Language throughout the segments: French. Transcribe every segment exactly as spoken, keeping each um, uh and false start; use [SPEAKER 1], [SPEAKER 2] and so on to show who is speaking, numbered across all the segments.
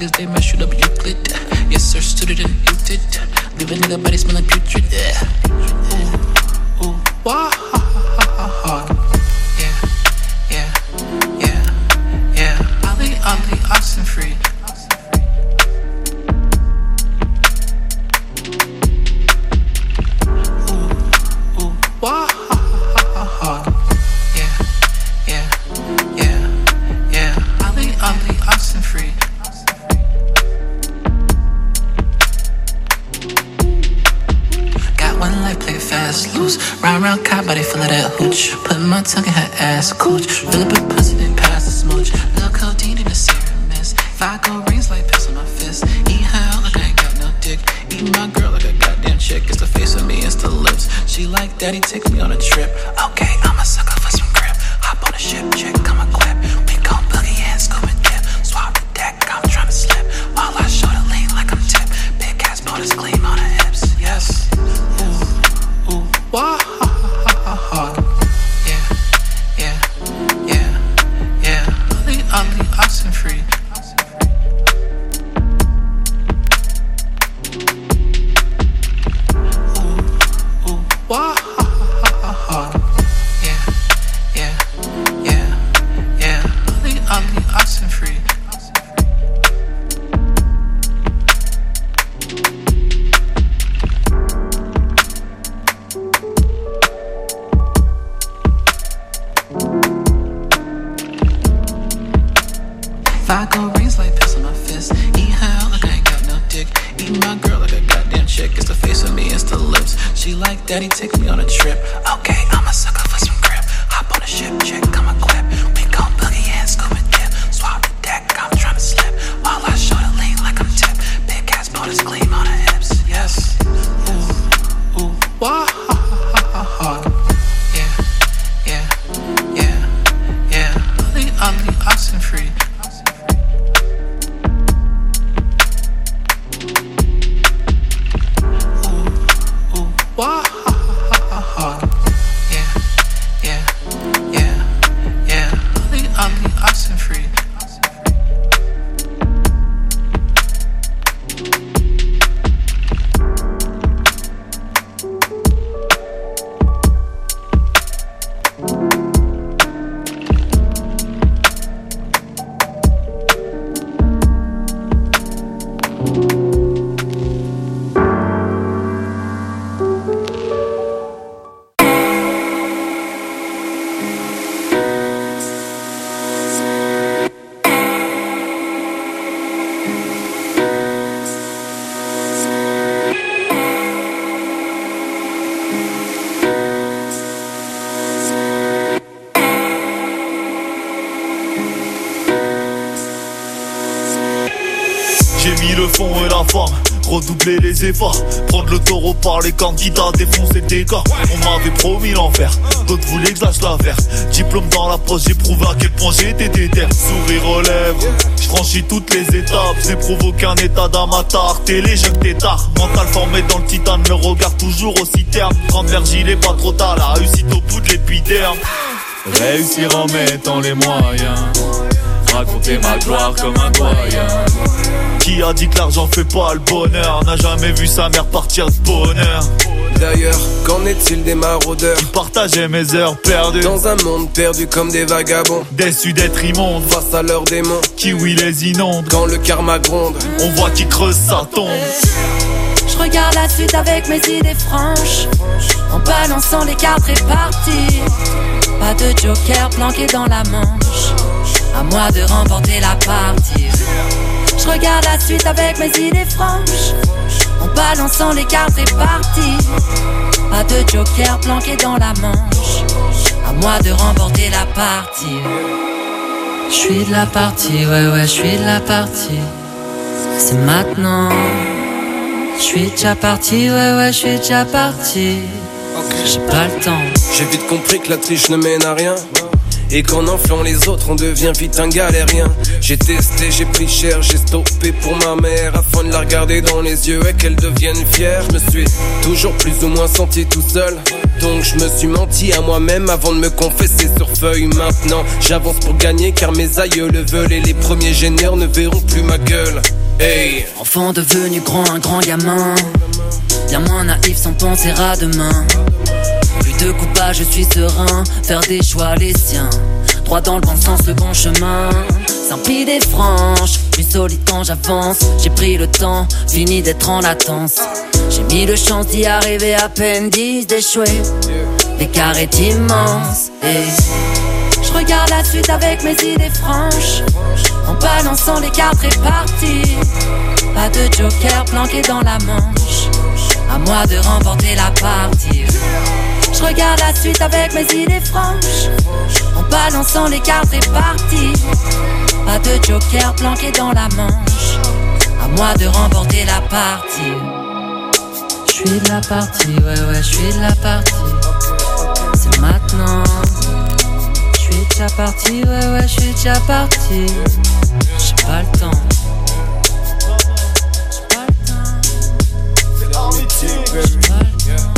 [SPEAKER 1] niggas, they might shoot up Euclid. Yes, sir, stood and muted. Leave a nigga body smelling putrid. Ooh, ooh, wah, ha, ha, ha, ha. Yeah, yeah, yeah, yeah. Ali, Ali, oxen free. Ooh, ooh, wah, ha, ha, ha, ha. Yeah, yeah, yeah, yeah. Ali, Ali, oxen free. Got one life, play it fast, loose. Round, round, cop, body full of that hooch. Put my tongue in her ass, cooch. Fill up a pussy, then pass the smooch. Little codeine in the serum mist. Vodka rings like piss on my fist. Eat her out like I ain't got no dick. Eat my girl like a goddamn chick. It's the face of me, it's the lips. She like, daddy, take me on a trip. Okay, I'm a sucker for some grip. Hop on a ship, chick, come a clip. We gon' boogie and scuba dip. Swap the deck, I'm tryna slip. While I show the lean like I'm tip. Big ass borders gleam on her hips. Yes. Ooh, ooh, wah, ha, ha, ha, ha. Yeah, yeah, yeah, yeah. Ali, Ali, oxen free. Ooh, ooh, wah, ha, ha, ha, ha. Yeah, yeah, yeah, yeah. Ali, Ali, oxen free. Vodka rings like piss on my fist. Eat her out like I ain't got no dick. Eat my girl like a goddamn chick. It's the face of me, it's the lips. She like, daddy, take me on a trip. Okay, I'm a sucker for some grip. Hop on a ship, chick, come a clip. We gon' boogie and scuba dip. Swap the deck, I'm tryna slip. While I show the lean like I'm tip. Big ass borders gleam on her hips. Yes. Ooh, ooh, wah, ha, ha, ha, ha. Yeah, yeah, yeah, yeah. Ali, Ali, oxen free. Wah, ha, ha, ha, ha. Yeah, yeah, yeah, yeah. Ali, Ali, oxen free.
[SPEAKER 2] Le fond et la forme, redoubler les efforts, prendre le taureau par les candidats, défoncer le décor. On m'avait promis l'enfer, d'autres voulaient que je lâche l'affaire. Diplôme dans la poche, j'ai prouvé à quel point j'étais déter. Sourire aux lèvres, je franchis toutes les étapes. J'ai provoqué un état d'amateur, télé jeune tétard. Mental formé dans le titane, me regarde toujours aussi terne. Prendre Virgile est pas trop tard, la réussite au bout de l'épiderme. Réussir en mettant les moyens, raconter ma gloire comme un doyen. Qui a dit que l'argent fait pas le bonheur? N'a jamais vu sa mère partir de bonheur.
[SPEAKER 3] D'ailleurs, qu'en est-il des maraudeurs
[SPEAKER 2] qui partageaient mes heures perdues
[SPEAKER 3] dans un monde perdu comme des vagabonds,
[SPEAKER 2] déçus d'être immondes
[SPEAKER 3] face à leurs démons
[SPEAKER 2] qui oui les inondent.
[SPEAKER 3] Quand le karma gronde,
[SPEAKER 2] on voit qui creuse sa tombe.
[SPEAKER 4] Je regarde la suite avec mes idées franches, en balançant les cartes réparties. Pas de joker planqué dans la manche, à moi de remporter la partie. Je regarde la suite avec mes idées franches, en balançant les cartes réparties. Pas de joker planqué dans la manche, à moi de remporter la partie. Je suis de la partie, ouais ouais, je suis de la partie. C'est maintenant. Je suis déjà parti, ouais ouais, je suis déjà parti. J'ai pas le temps.
[SPEAKER 3] J'ai vite compris que la triche ne mène à rien. Et qu'en enflant les autres on devient vite un galérien. J'ai testé, j'ai pris cher, j'ai stoppé pour ma mère afin de la regarder dans les yeux et qu'elle devienne fière. Je me suis toujours plus ou moins senti tout seul, donc je me suis menti à moi-même avant de me confesser sur feuille. Maintenant j'avance pour gagner car mes aïeux le veulent et les premiers génieurs ne verront plus ma gueule. Hey.
[SPEAKER 4] Enfant devenu grand, un grand gamin, bien moins naïf sans penser à demain. Plus de coupage, je suis serein, faire des choix les siens, droit dans le bon sens, le bon chemin. Simpide et franche, plus solide quand j'avance. J'ai pris le temps, fini d'être en latence. J'ai mis de chance d'y arriver, à peine dix d'échouer. L'écart est immense et je regarde la suite avec mes idées franches, en balançant les cartes réparties. Pas de joker planqué dans la manche, à moi de remporter la partie. Je regarde la suite avec mes idées franches, en balançant les cartes réparties. Pas de joker planqué dans la manche, à moi de remporter la partie. J'suis de la partie, ouais ouais, j'suis de la partie. C'est maintenant. J'suis déjà parti, ouais ouais, j'suis déjà parti. J'ai pas le temps. J'ai pas le temps. J'ai pas le temps. J'ai pas le temps.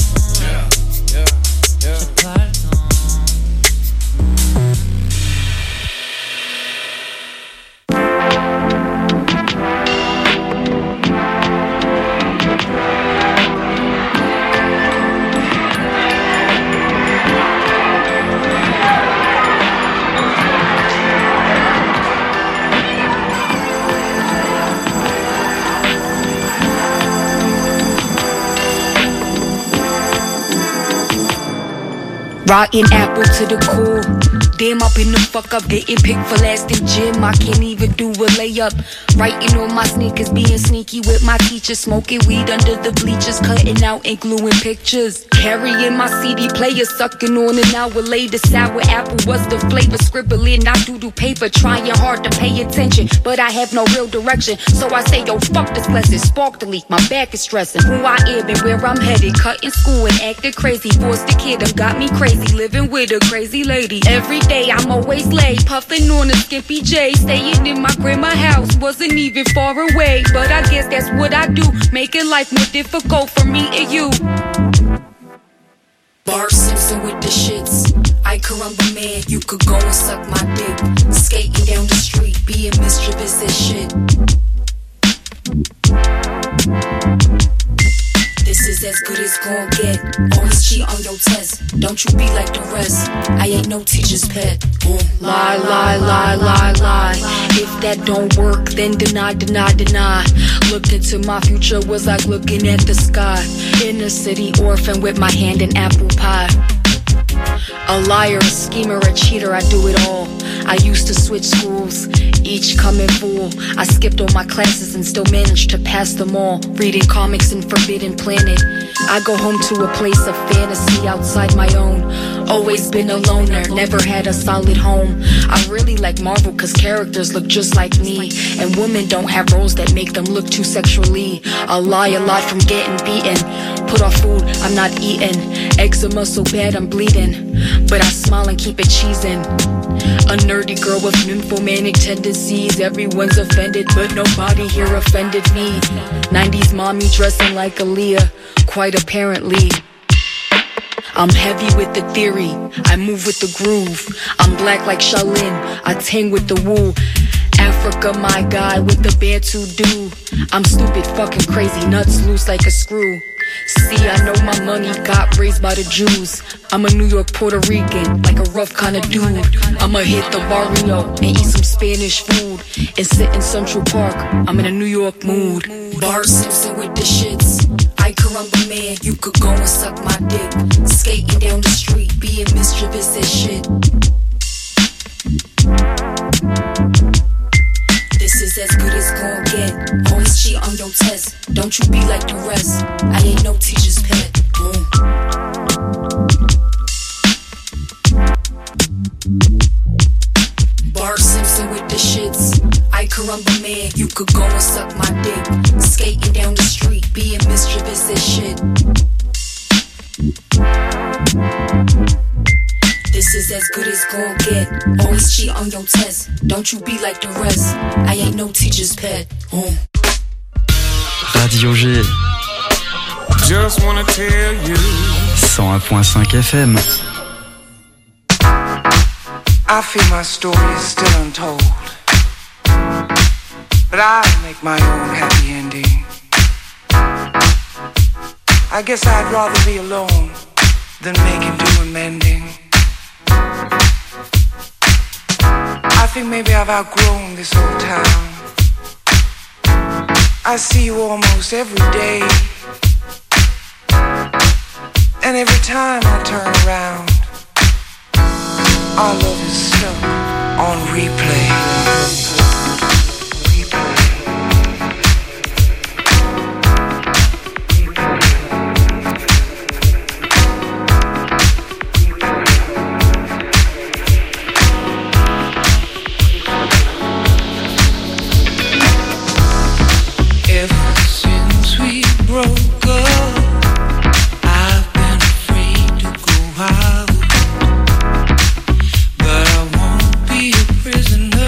[SPEAKER 5] Rotten apple to the core. Damn, up in the fuck up, getting picked for last in gym. I can't even do a layup. Writing on my sneakers, being sneaky with my teacher, smoking weed under the bleachers, cutting out and gluing pictures. Carrying my C D player, sucking on an hour later. Sour apple was the flavor, scribbling out doo-doo paper, trying hard to pay attention, but I have no real direction. So I say, yo, fuck this lesson, spark the leak, my back is stressing. Who I am and where I'm headed, cutting school and acting crazy. Forced the kid, done got me crazy, living with a crazy lady. Every day I'm always late, puffing on a skimpy J, staying in my grandma's house, wasn't even far away. But I guess that's what I do, making life more difficult for me and you. Bart Simpson with the shits, I caramba man, you could go and suck my dick. Skating down the street, being mischievous as shit. This is as good as gon' get. Always cheat on your test. Don't you be like the rest. I ain't no teacher's pet. Boom. Lie, lie, lie, lie, lie. If that don't work, then deny, deny, deny. Look into my future was like looking at the sky. Inner city orphan with my hand in apple pie. A liar, a schemer, a cheater, I do it all. I used to switch schools, each coming full. I skipped all my classes and still managed to pass them all. Reading comics in Forbidden Planet. I go home to a place of fantasy outside my own. Always been a loner, never had a solid home. I really like Marvel cause characters look just like me. And women don't have roles that make them look too sexually. I lie a lot from getting beaten. Put off food, I'm not eating. Eczema so bad I'm bleeding, but I smile and keep it cheesing. A nerdy girl with nymphomanic tendencies. Everyone's offended, but nobody here offended me. nineties mommy dressing like Aaliyah, quite apparently. I'm heavy with the theory, I move with the groove. I'm black like Shaolin, I tang with the woo. Africa, my guy with the Bantu do. I'm stupid, fucking crazy, nuts loose like a screw. See, I know my money got raised by the Jews. I'm a New York Puerto Rican, like a rough kind of dude. I'ma hit the barrio and eat some Spanish food and sit in Central Park, I'm in a New York mood. Bart Simpson with the shits, I caramba man, you could go and suck my dick. Skating down the street, being mischievous as shit. This is as good as gon' get. Always cheat on your test. Don't you be like the rest. I ain't no teacher's pet. Boom. Bart Simpson with the shits. I caramba man, you could go and suck my dick. Skating down the street, being mischievous as shit. This is as good as gon' get. Always cheat on your test. Don't you be like the rest. I ain't no teacher's pet. Mm.
[SPEAKER 6] Radio G.
[SPEAKER 7] Just wanna tell you.
[SPEAKER 6] cent un point cinq F M.
[SPEAKER 7] I feel my story is still untold, but I'll make my own happy ending. I guess I'd rather be alone than making do and mending. I think maybe I've outgrown this old town. I see you almost every day, and every time I turn around, our love is stuck on replay.
[SPEAKER 8] Prisoner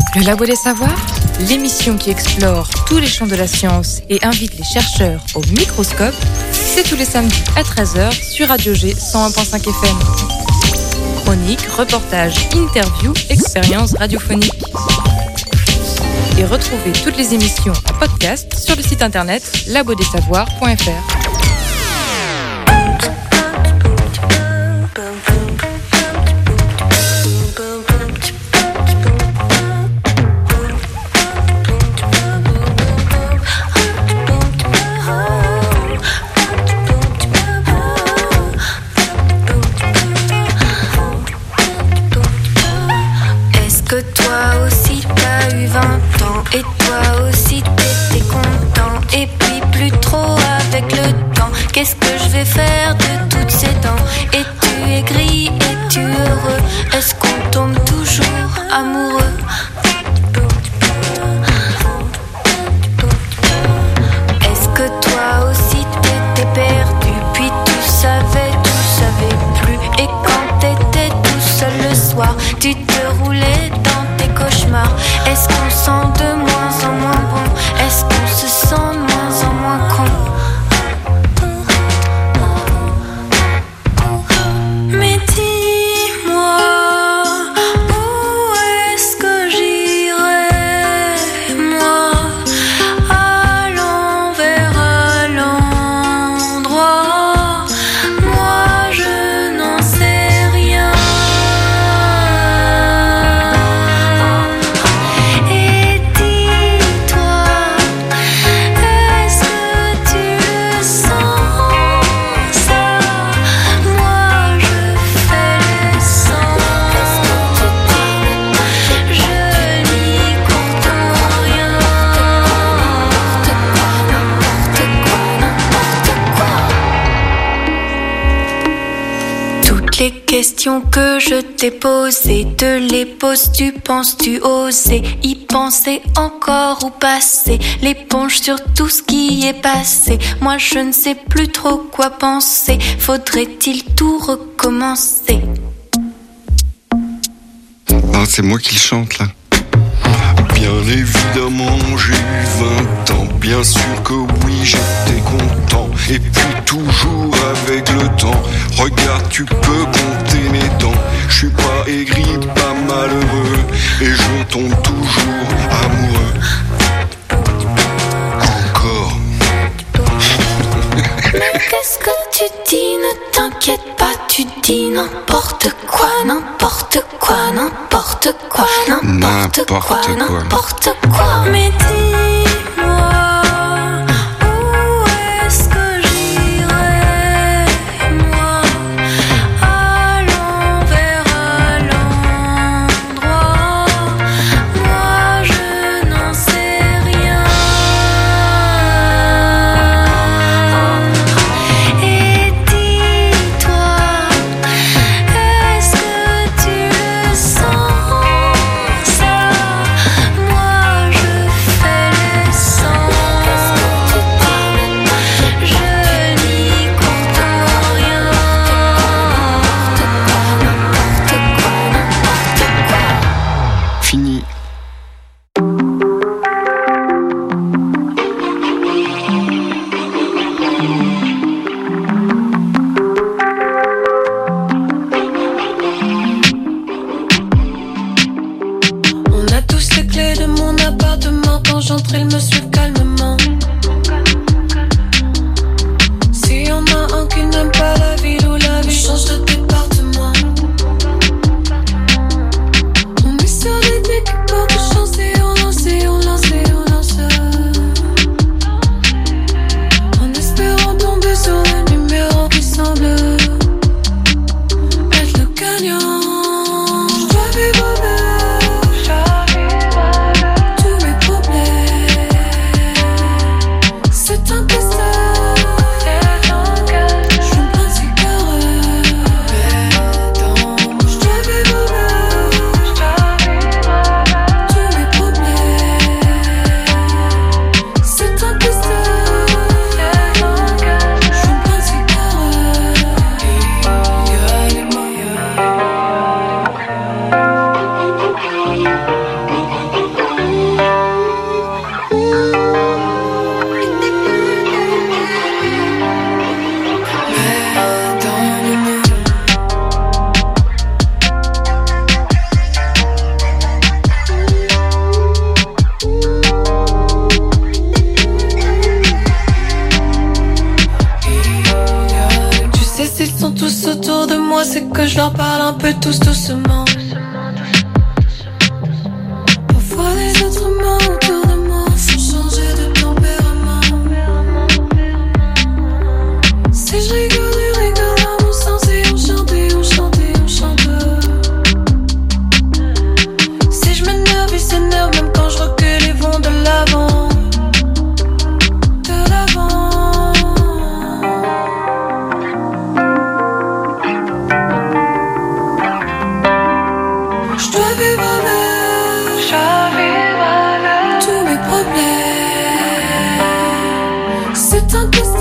[SPEAKER 8] Le Labo des Savoirs, l'émission qui explore tous les champs de la science et invite les chercheurs au microscope, c'est tous les samedis à treize heures sur Radio G cent un virgule cinq F M. Chroniques, reportages, interviews, expériences radiophoniques. Et retrouvez toutes les émissions en podcast sur le site internet labo des savoirs point f r.
[SPEAKER 9] Et toi aussi t'étais content. Et puis plus trop avec le temps. Qu'est-ce que je vais faire de toutes ces dents? Es-tu aigri, es-tu heureux? Est-ce qu'on tombe toujours amoureux? Est-ce que toi aussi t'étais perdu? Puis tu savais, tu savais plus. Et quand t'étais tout seul le soir, tu te roulais dans tes cauchemars. Est-ce qu'on sent de moins en moins bon? Est-ce qu'on se sent de moins en moins con? Mais dis-moi, où est-ce que j'irai, moi, à l'envers, à l'endroit? Moi je n'en sais rien. Et dis-toi, est-ce que tu le sens, ça? Moi je fais le sang. Je n'y comprends rien. Toutes les questions que je t'ai posées, te les poses, tu penses, tu osais y penser encore ou passer l'éponge sur tout ce qui est passé. Moi je ne sais plus trop quoi penser. Faudrait-il tout recommencer?
[SPEAKER 10] Ah, c'est moi qui le chante là. Bien évidemment, j'ai eu vingt ans. Bien sûr que oui, j'étais content. Et puis toujours avec le temps. Regarde, tu peux compter mes dents. Je suis pas aigri, pas malheureux. Et je tombe toujours amoureux. Encore.
[SPEAKER 9] Mais qu'est-ce que tu dis? Ne t'inquiète pas, tu dis n'importe quoi, n'importe quoi, n'importe quoi, n'importe quoi, n'importe quoi. Mais dis-moi, où est-ce que j'irai, moi, à l'envers, à l'endroit? Moi je n'en sais rien. Et dis-toi, est-ce que tu le sens, ça? Moi je fais le sang. Je n'y comprends rien.
[SPEAKER 10] Fini.
[SPEAKER 9] On a tous les clés de mon appartement. Quand j'entre, ils me suivent calmement. Si y en a un qui n'aime pas la ville ou la vie, change de département. On est sur des dés qui portent chance et on lance et on lance et on lance. En espérant tomber sur le numéro qui semble être le gagnant. Je dois vivre avec tous mes problèmes.
[SPEAKER 4] leur parle un peu tous doucement. Parfois les autres mains autour de moi font changer de tempérament. Si je rigole, ils rigolent à mon sens et on chante et on chante et on chante. Si je m'énerve, ils s'énervent même quand je recule, ils vont de l'avant. De l'avant. Je dois vivre avec, je dois vivre avec tous mes problèmes. C'est un casse-tête.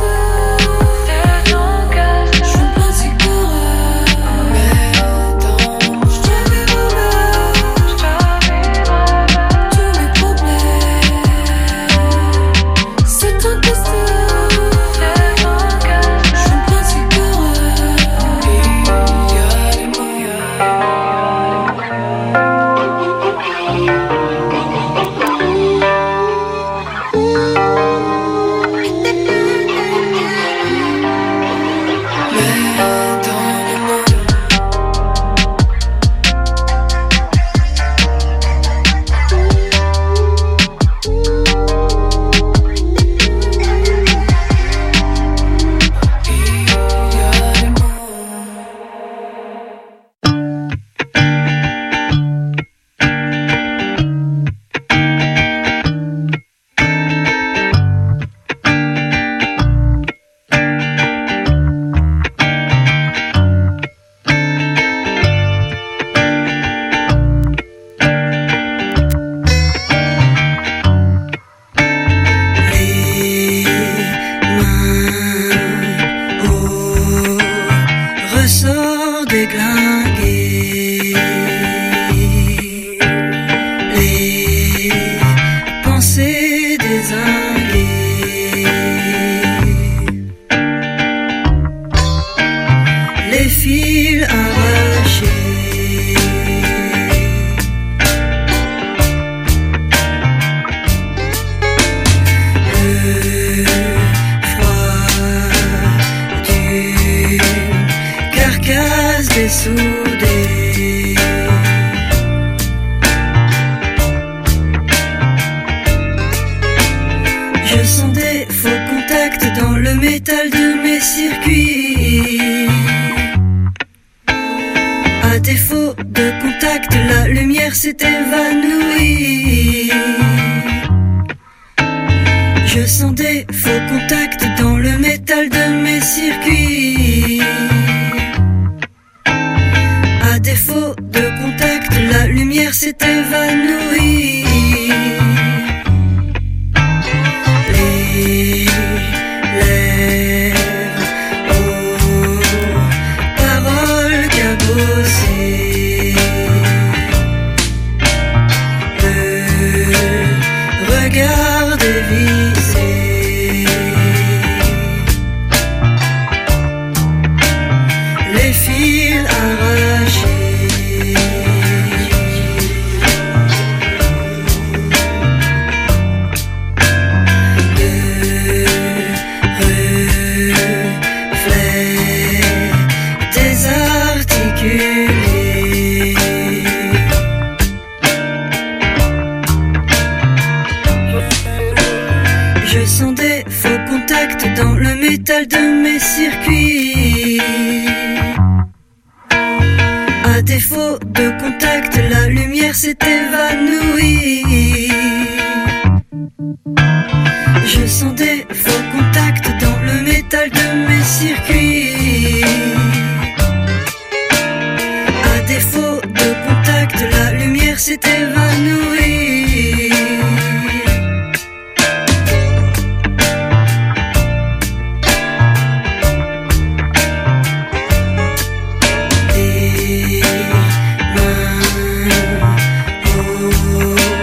[SPEAKER 11] Des mains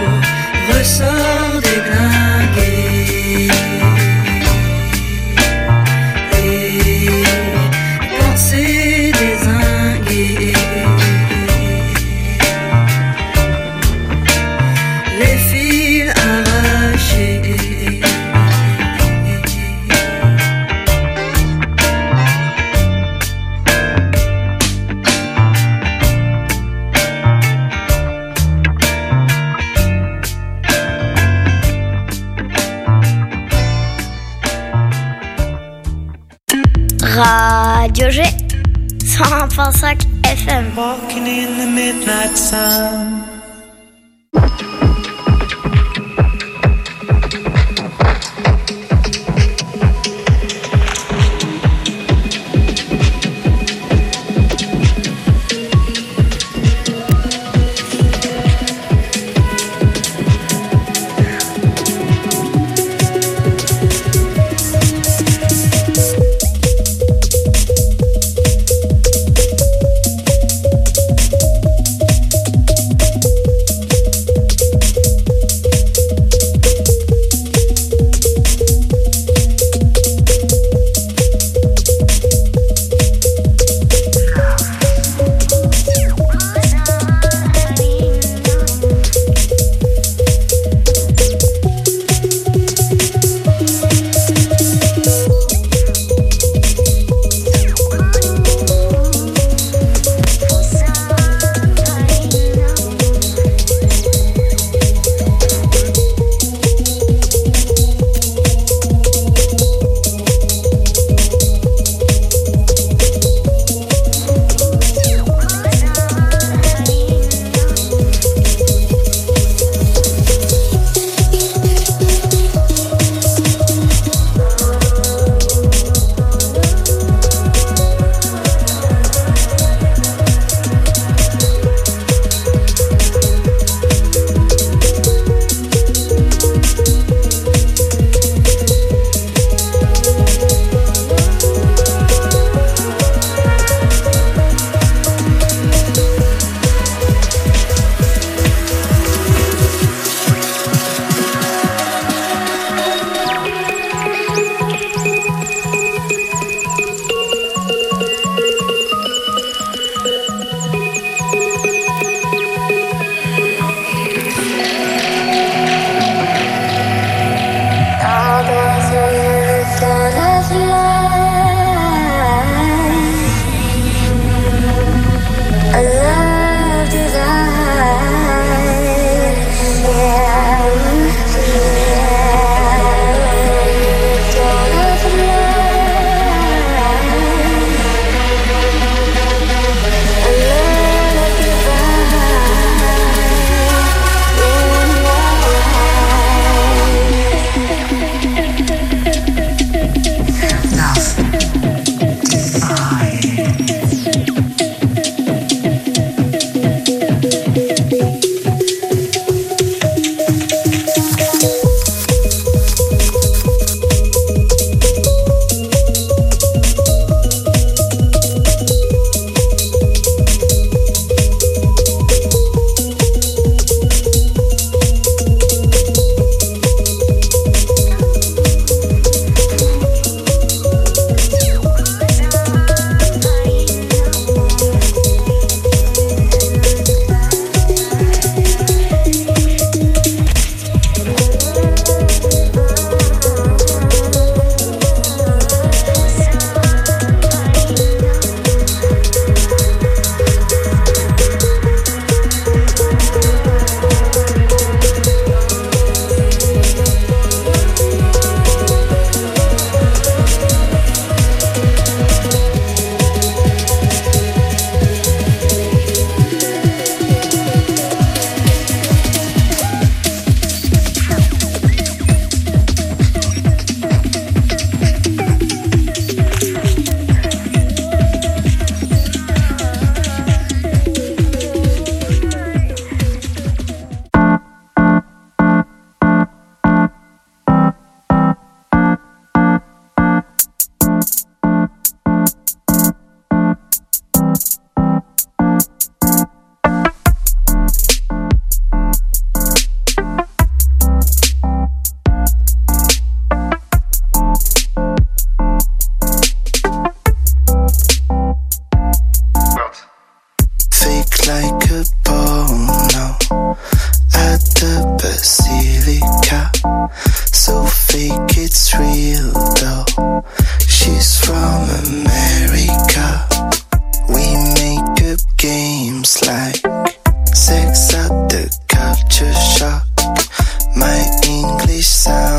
[SPEAKER 11] G cent un virgule cinq F M.
[SPEAKER 12] Walking in the midnight sun.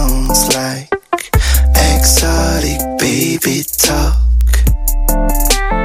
[SPEAKER 13] baby talk.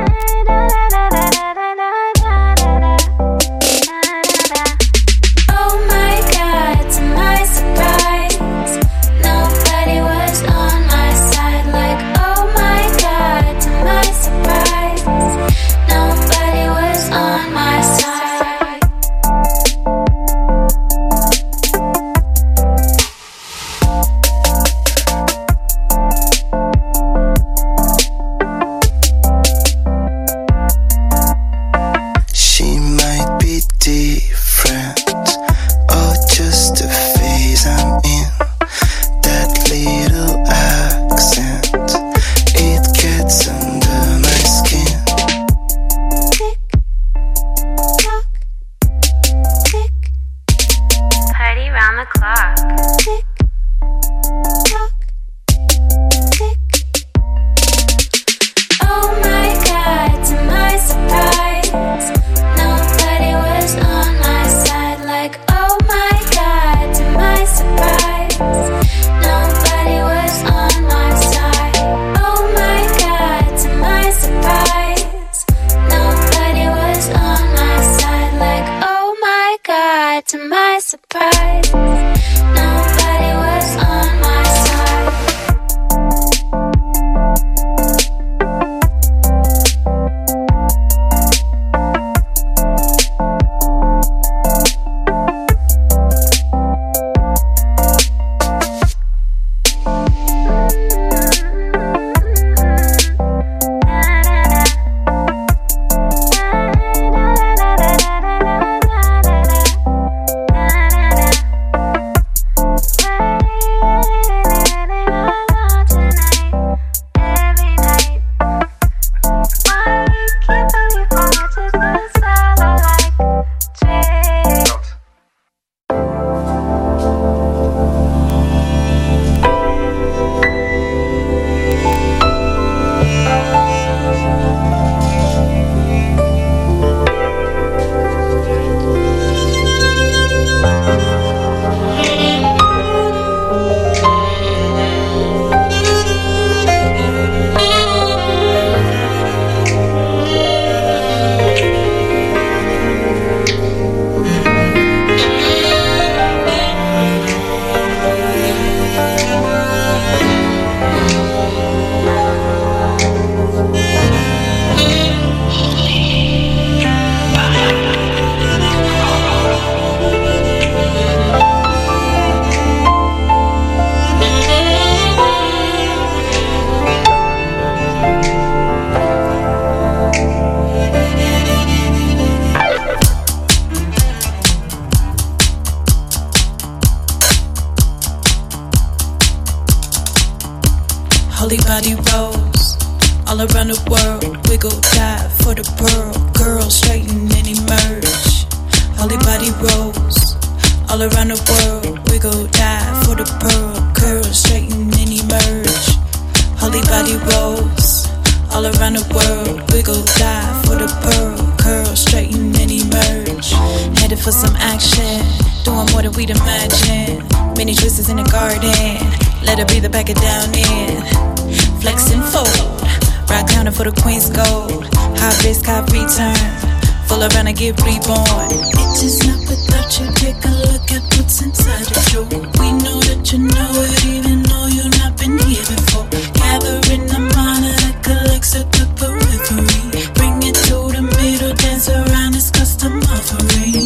[SPEAKER 13] Holy body rolls all around the world. Wiggle, dive for the pearl. Girl, straighten and emerge. Holy body rolls all around the world. Wiggle, dive for the pearl. Girl, straighten and emerge. Holy body rolls all around the world. Wiggle, dive for the pearl. Curl, straighten and emerge. Headed for some action, doing more than we'd imagine. Many twists in the garden. Let her breathe, back it down in. Flex and fold. Rock counter for the queen's gold. High risk, high return. Full around and get reborn. It is not without you. Take a look at what's inside of you. We know that you know it, even though you've not been here before. Gathering the mana that collects at the periphery. Bring it to the middle, dance around this custom offering.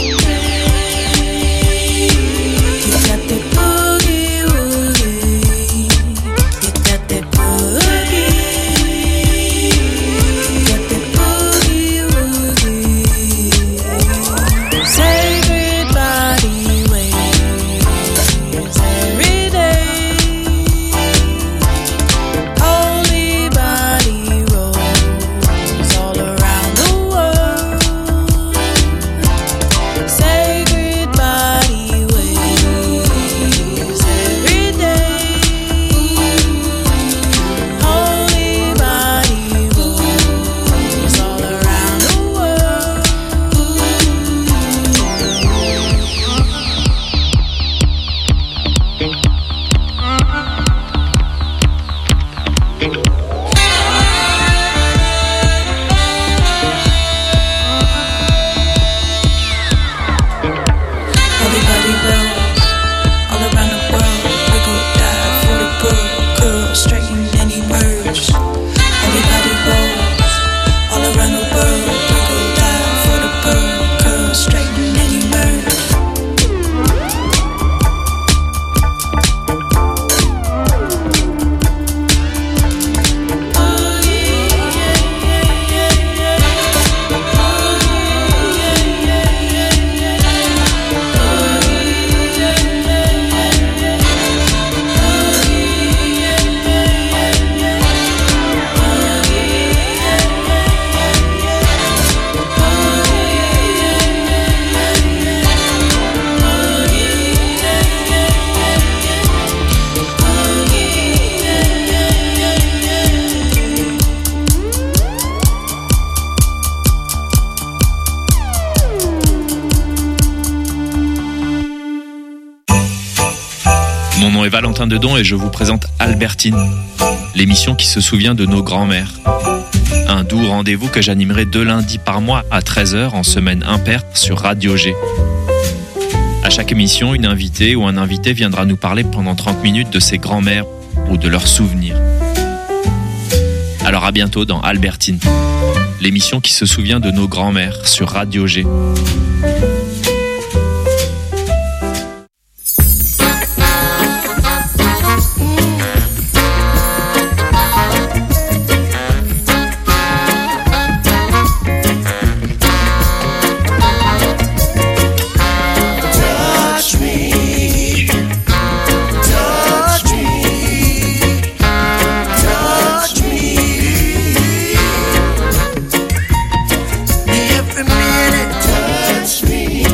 [SPEAKER 13] You got that boogie woogie. You got that boogie. You got that boogie woogie. Sacred body waves every day. Holy body rolls all around the world. Sacred body waves every day. Holy body rolls all around the world. Holy body rolls all around the world. Wiggle, dive for the pearl. Curl, straighten and emerge. Holy body rolls all around the world. Wiggle, dive for the pearl. Curl, straighten and emerge.
[SPEAKER 14] Mon nom est Valentin Dedon et je vous présente Albertine, l'émission qui se souvient de nos grands-mères. Un doux rendez-vous que j'animerai deux lundis par mois à treize heures en semaine impaire sur Radio G. À chaque émission, une invitée ou un invité viendra nous parler pendant trente minutes de ses grands-mères ou de leurs souvenirs. Alors à bientôt dans Albertine, l'émission qui se souvient de nos grands-mères sur Radio G.
[SPEAKER 15] Every minute, touch me.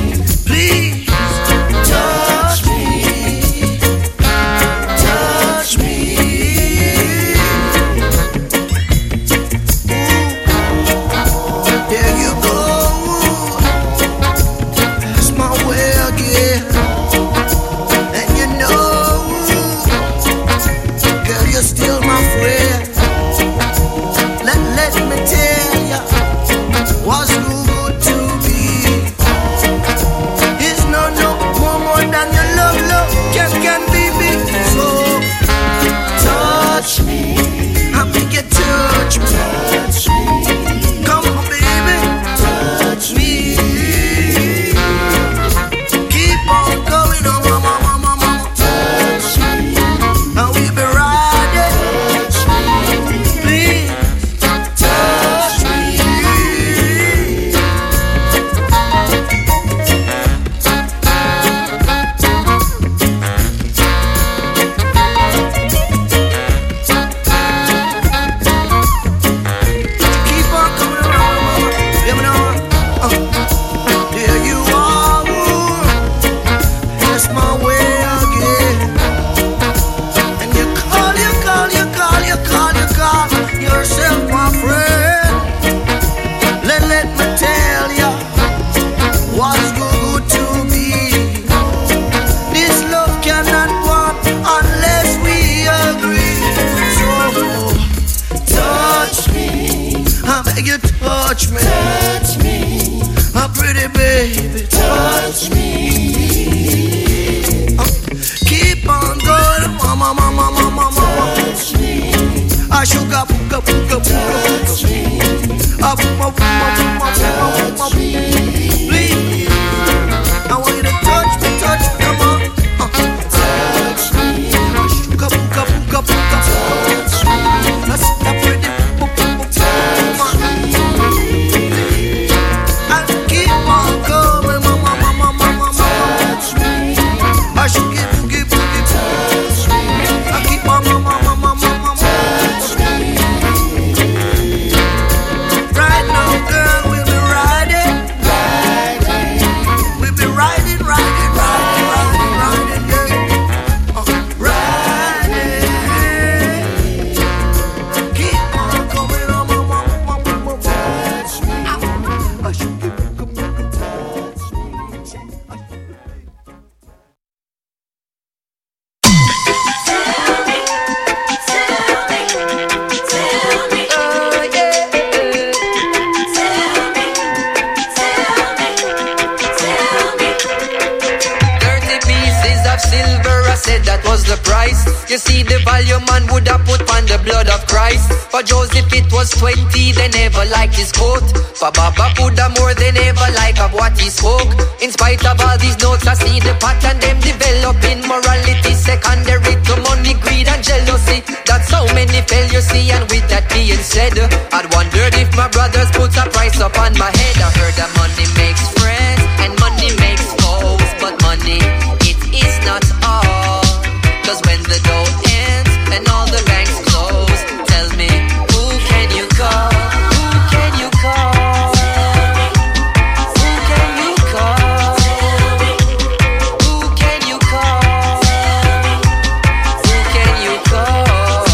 [SPEAKER 15] My sugar, booga, booga, booga. Touch me. Ah, booma, booma, booma, booma, booma. Please, I want you to touch me, touch me, come on. Uh. Touch me. My sugar, booga, booga, booga. Touch me. That's that pretty, boom, boom, boom, boom. I keep on going, mama, mama, mama, mama. Touch me. I should give, give, give, touch me. I keep on, mama, mama, mama, mama. Touch me. Right now, girl, we'll be riding, riding. We'll be riding, riding, riding, riding, riding, yeah. Uh, riding. Keep on coming, mama, mama, mama, mama. Touch me. I should give, give, give, touch me.
[SPEAKER 16] Thirty pieces of silver, I said that was the price. You see the value man would have put on the blood of Christ. For Joseph it was twenty, they never liked his coat. For Baba Buddha more than ever like of what he spoke. In spite of all these notes, I see the pattern them developing. Morality secondary to money, greed and jealousy. That's how many fail you see. And with that being said, I'd wondered if my brothers put a price upon my head. I heard that money makes friends and money makes foes, but money, it is not all. Cause when the dough ends and all the banks close, tell me, who can you call? Who can you call? Who can you call? Who can you call? Who can you call?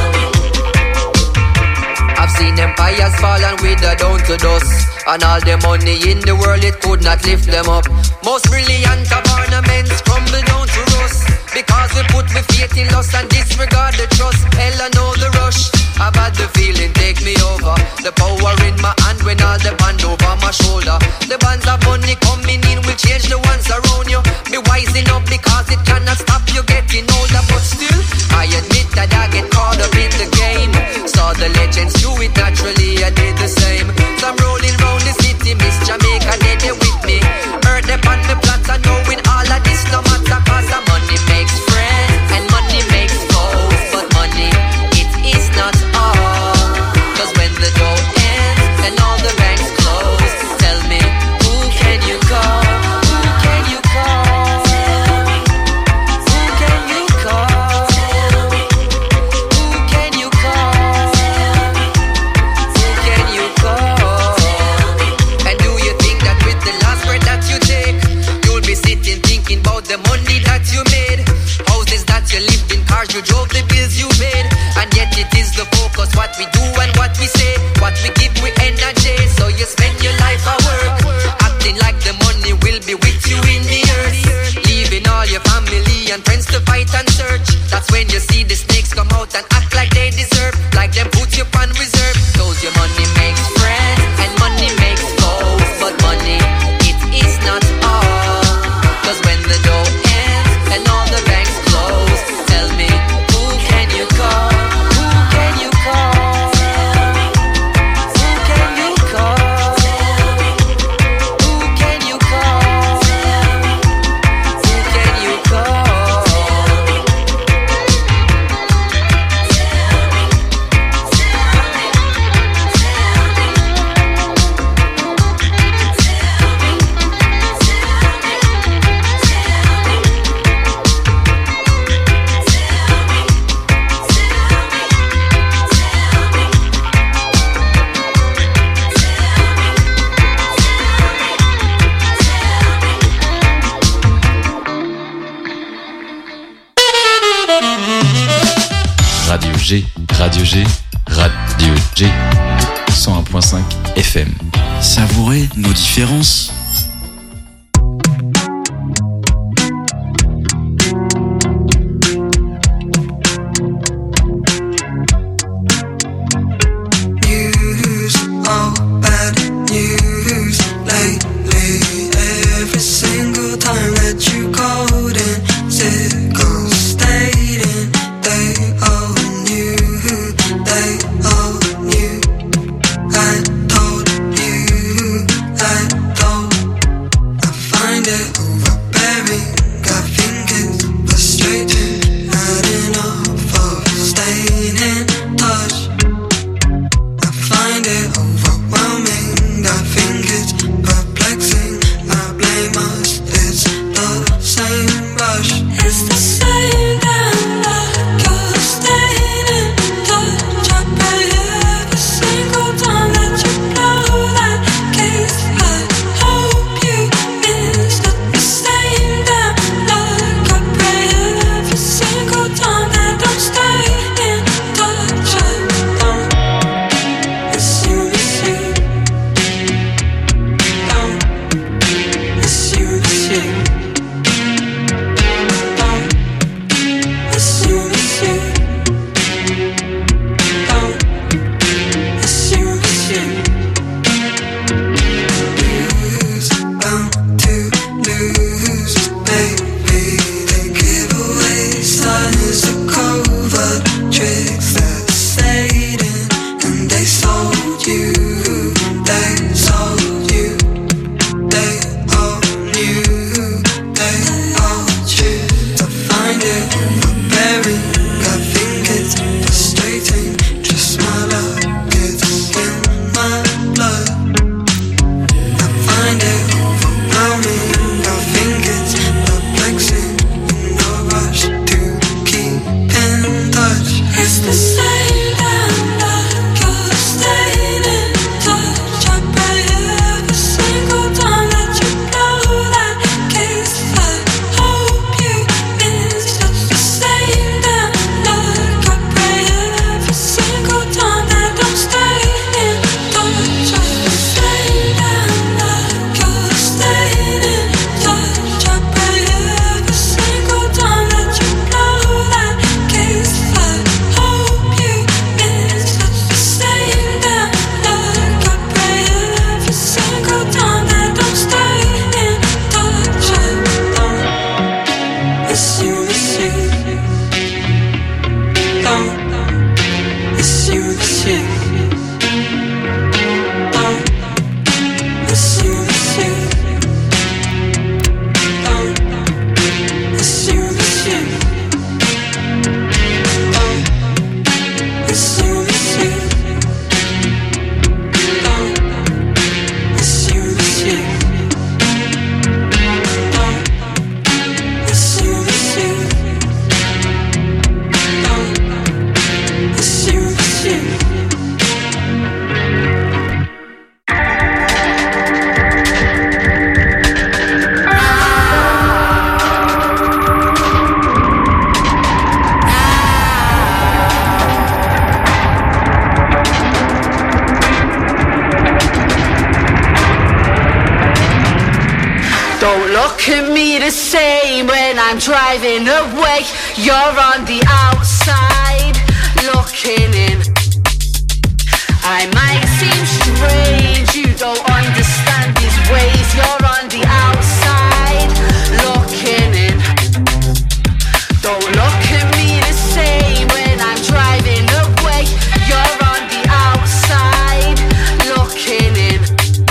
[SPEAKER 16] I've seen empires fall and wither down to dust, and all the money in the world it could not lift them up. Most brilliant of ornaments crumble down to rust, because we put we faith in lust and disregard the trust. Hell I know the rush, I've had the feeling take me over. The power in my hand when all the band over my shoulder. The bands of money coming in will change the ones around you. Be wising up because it cannot stop you getting older. But still, I admit that I get caught up in the game. Saw the legends do it naturally, I did the same. So I'm rolling round the city, Miss Jamaica, they there with me. Heard them on the plats and knowing all of this no matter, cause the money makes friends and money makes foes, but money, it is not all. Cause when the dough ends and all the banks close, tell me, who can you call? Who can you call? Who can you call? Who can you call? Who can you call? And do you think that with the last breath that you take, you'll be sitting thinking about the money that you made? Houses that you lived in, cars you drove, the bills you paid. And yet it is the focus, what we do and what we say. What we give we energy, so you spend your life at work, acting like the money will be with you in the earth. Leaving all your family and friends to fight and search. That's when you see the snakes come out and act like they deserve, like them put you on reserve. Told you money makes friends and money makes foes, but money, it is not all. Cause when the dough ends and all the banks close, tell me, who can you call? Who can you call? Who can you call? Who can you call? Who can you call?
[SPEAKER 17] Radio G, Radio G, Radio G, cent un point cinq F M.
[SPEAKER 6] Savourez nos différences.
[SPEAKER 7] News, oh bad news lately. Every single time that you called in, sickle stating they all knew they
[SPEAKER 18] I'm driving away, you're on the outside, looking in. I might seem strange, you don't understand these ways. You're on the outside, looking in. Don't look at me the same when I'm driving away. You're on the outside, looking in.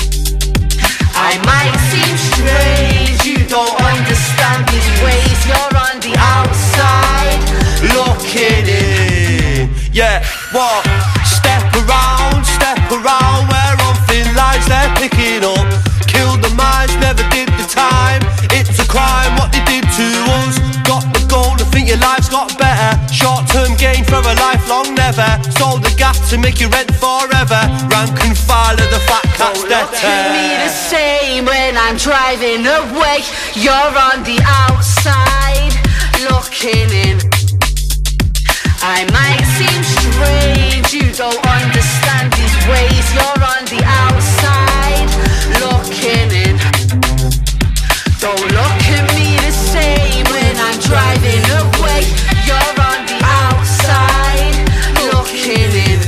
[SPEAKER 18] I might seem strange, you don't understand these ways. You're on the outside, looking in.
[SPEAKER 19] Yeah, what? Step around, step around where on thin lines they're picking up. Killed the minds, never did the time. It's a crime what they did to us. Got the goal to think your life's got better. Short-term gain for a lifelong never. Sold the gap to make you rent forever. Rank and file of the fat cat's debtor.
[SPEAKER 18] Look at me the same when I'm driving away. You're on the outside, looking in. I might seem strange, you don't understand these ways. You're on the outside, looking in. Don't look at me the same when I'm driving away. You're on the outside, looking in.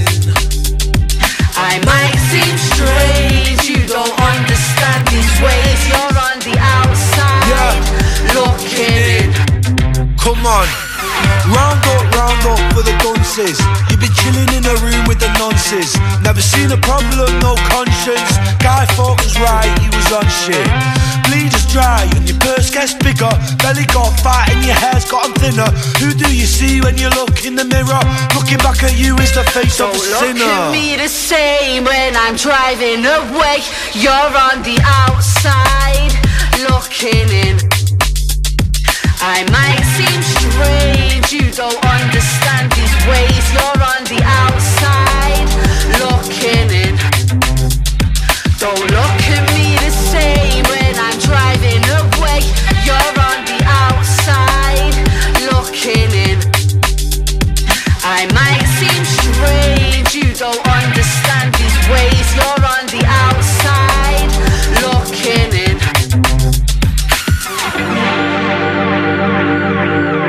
[SPEAKER 18] I might seem strange, you don't understand these ways. You're on the outside, yeah. Looking in.
[SPEAKER 19] Come on. Round up, round up for the dunces. You been chilling in a room with the nonces. Never seen a problem, no conscience. Guy Fawkes was right, he was on shit. Bleed is dry and your purse gets bigger. Belly got fat and your hair's gotten thinner. Who do you see when you look in the mirror? Looking back at you is the face
[SPEAKER 18] don't
[SPEAKER 19] of a sinner.
[SPEAKER 18] Don't look at me the same when I'm driving away. You're on the outside, looking in. I might seem strange, you don't understand these ways. You're on the outside, looking in. Don't look at me the same when I'm driving away. You're on the outside, looking in. I might seem strange, you don't understand these ways. You're on the outside, looking in.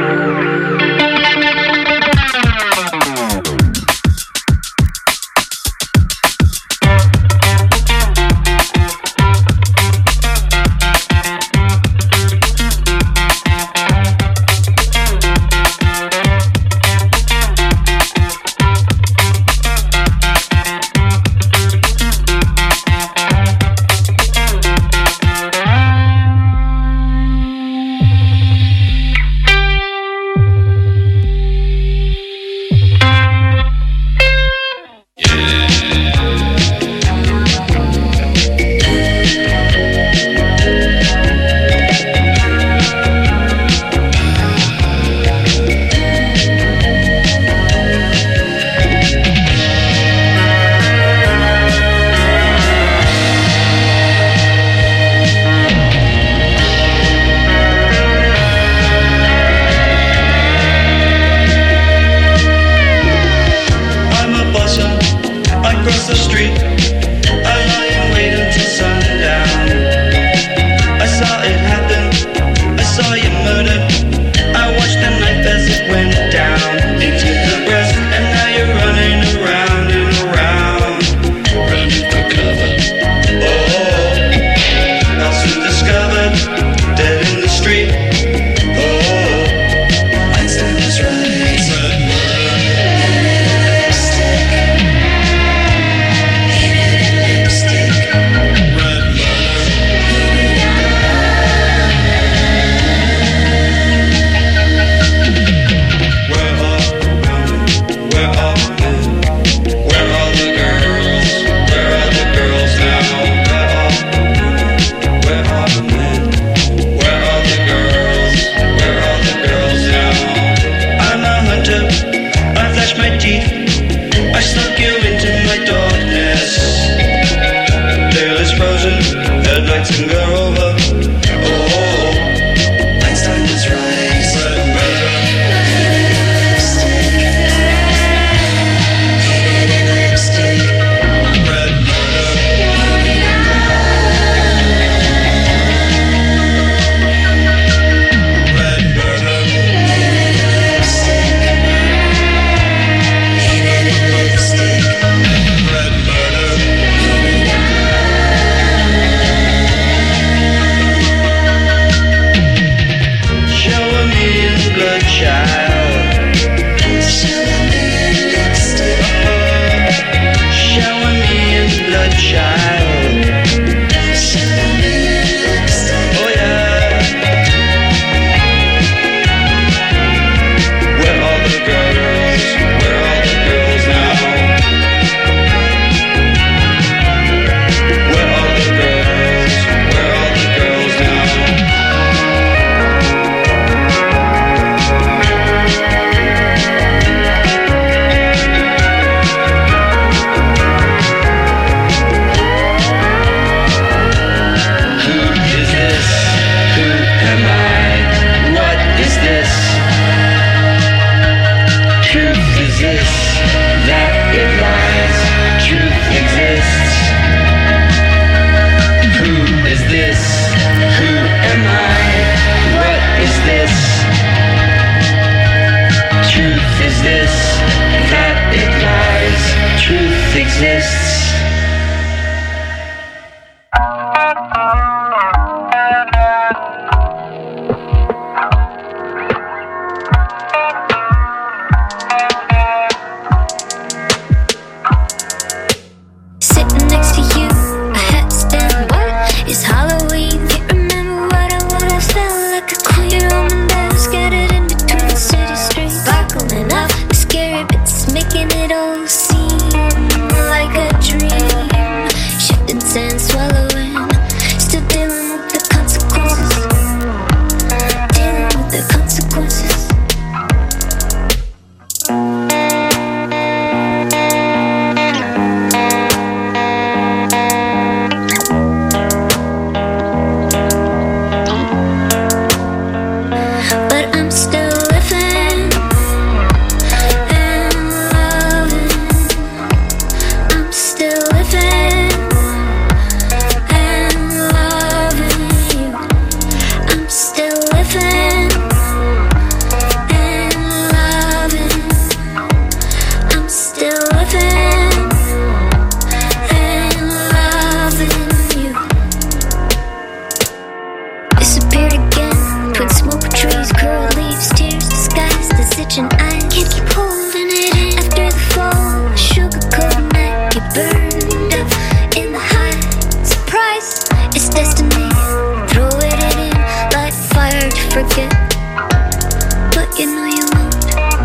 [SPEAKER 11] you know you won't.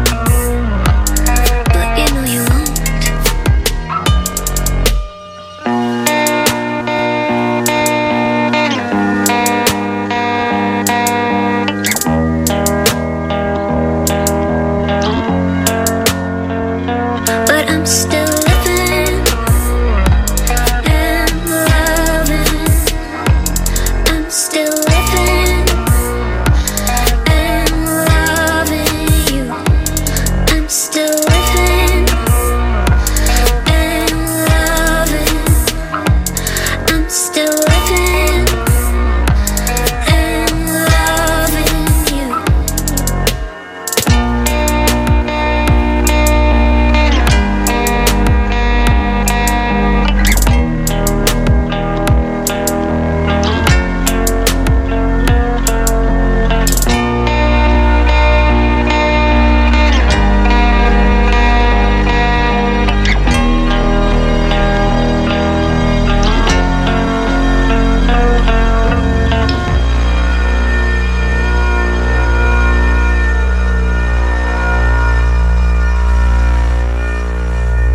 [SPEAKER 11] But you know you won't. But I'm still